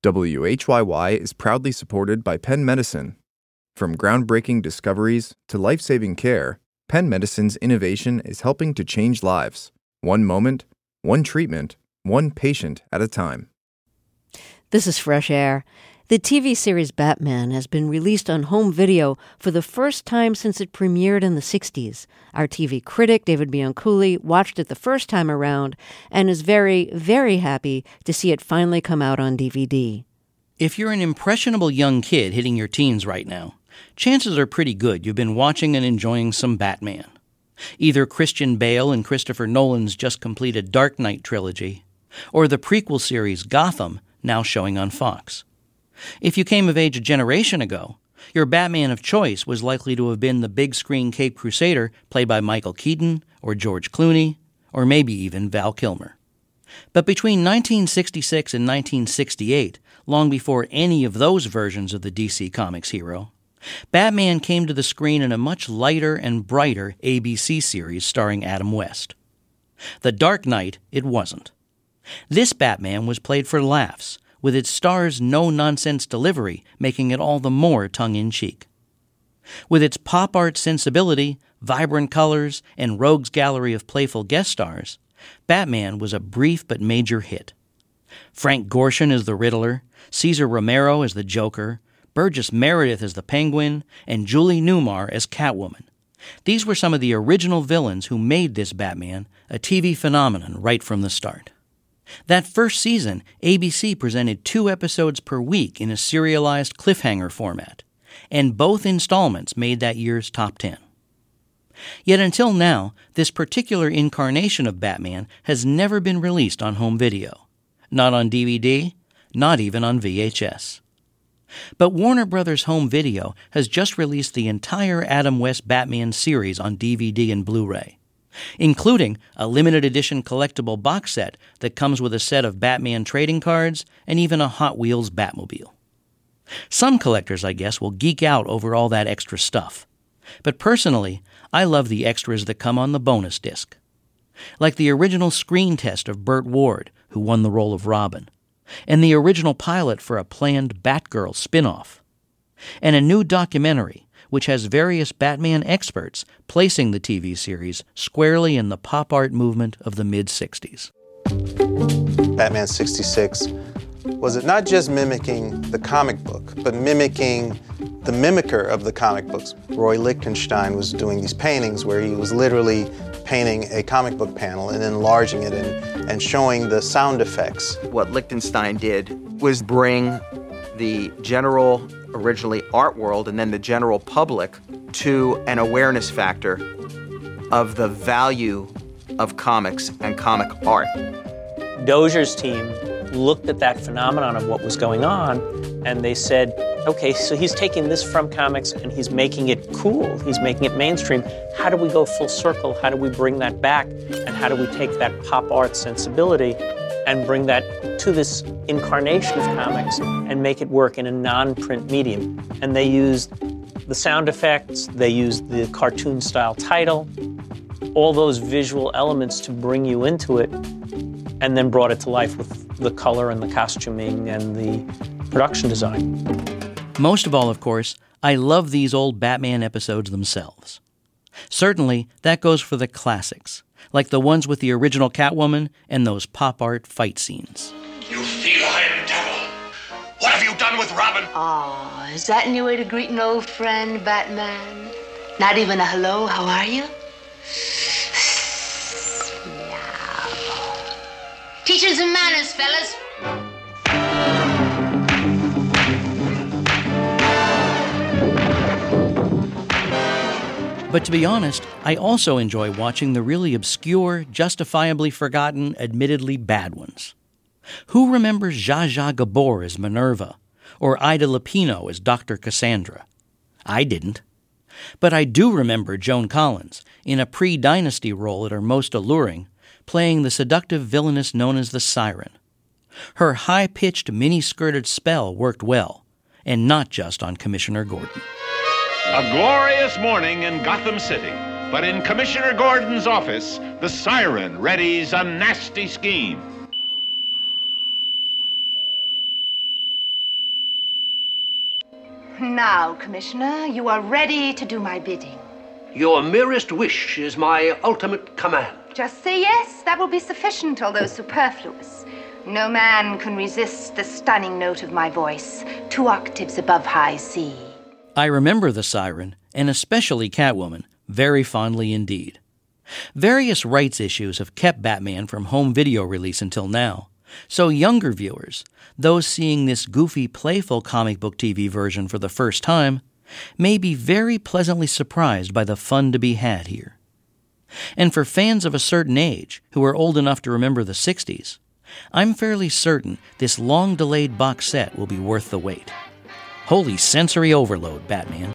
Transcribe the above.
WHYY is proudly supported by Penn Medicine. From groundbreaking discoveries to life-saving care, Penn Medicine's innovation is helping to change lives. One moment, one treatment, one patient at a time. This is Fresh Air. The TV series Batman has been released on home video for the first time since it premiered in the 60s. Our TV critic, David Bianculli, watched it the first time around and is very, very happy to see it finally come out on DVD. If you're an impressionable young kid hitting your teens right now, chances are pretty good you've been watching and enjoying some Batman. Either Christian Bale and Christopher Nolan's just completed Dark Knight trilogy, or the prequel series Gotham, now showing on Fox. If you came of age a generation ago, your Batman of choice was likely to have been the big screen Cape Crusader played by Michael Keaton or George Clooney, or maybe even Val Kilmer. But between 1966 and 1968, long before any of those versions of the DC Comics hero, Batman came to the screen in a much lighter and brighter ABC series starring Adam West. The Dark Knight, it wasn't. This Batman was played for laughs, with its star's no-nonsense delivery making it all the more tongue-in-cheek. With its pop art sensibility, vibrant colors, and rogues gallery of playful guest stars, Batman was a brief but major hit. Frank Gorshin as the Riddler, Cesar Romero as the Joker, Burgess Meredith as the Penguin, and Julie Newmar as Catwoman. These were some of the original villains who made this Batman a TV phenomenon right from the start. That first season, ABC presented 2 episodes per week in a serialized cliffhanger format, and both installments made that year's top 10. Yet until now, this particular incarnation of Batman has never been released on home video. Not on DVD, not even on VHS. But Warner Brothers Home Video has just released the entire Adam West Batman series on DVD and Blu-ray, including a limited edition collectible box set that comes with a set of Batman trading cards and even a Hot Wheels Batmobile. Some collectors, I guess, will geek out over all that extra stuff. But personally, I love the extras that come on the bonus disc. Like the original screen test of Burt Ward, who won the role of Robin, and the original pilot for a planned Batgirl spin-off, and a new documentary which has various Batman experts placing the TV series squarely in the pop art movement of the mid-'60s. Batman 66 was it not just mimicking the comic book, but mimicking the mimicker of the comic books. Roy Lichtenstein was doing these paintings where he was literally painting a comic book panel and enlarging it and showing the sound effects. What Lichtenstein did was bring the general, originally art world, and then the general public to an awareness factor of the value of comics and comic art. Dozier's team looked at that phenomenon of what was going on, and they said, okay, so he's taking this from comics and he's making it cool, he's making it mainstream. How do we go full circle? How do we bring that back? And how do we take that pop art sensibility and bring that to this incarnation of comics and make it work in a non-print medium? And they used the sound effects, they used the cartoon-style title, all those visual elements to bring you into it, and then brought it to life with the color and the costuming and the production design. Most of all, of course, I love these old Batman episodes themselves. Certainly, that goes for the classics, like the ones with the original Catwoman and those pop art fight scenes. You feline devil! What have you done with Robin? Oh, is that a new way to greet an old friend, Batman? Not even a hello, how are you? No. Teachers and manners, fellas. But to be honest, I also enjoy watching the really obscure, justifiably forgotten, admittedly bad ones. Who remembers Zsa Zsa Gabor as Minerva, or Ida Lupino as Dr. Cassandra? I didn't. But I do remember Joan Collins, in a pre-Dynasty role at her most alluring, playing the seductive villainess known as the Siren. Her high-pitched, mini-skirted spell worked well, and not just on Commissioner Gordon. A glorious morning in Gotham City, but in Commissioner Gordon's office, the Siren readies a nasty scheme. Now, Commissioner, you are ready to do my bidding. Your merest wish is my ultimate command. Just say yes. That will be sufficient, although superfluous. No man can resist the stunning note of my voice, 2 octaves above high C. I remember the siren, and especially Catwoman, very fondly indeed. Various rights issues have kept Batman from home video release until now, so younger viewers, those seeing this goofy, playful comic book TV version for the first time, may be very pleasantly surprised by the fun to be had here. And for fans of a certain age who are old enough to remember the 60s, I'm fairly certain this long-delayed box set will be worth the wait. Holy sensory overload, Batman.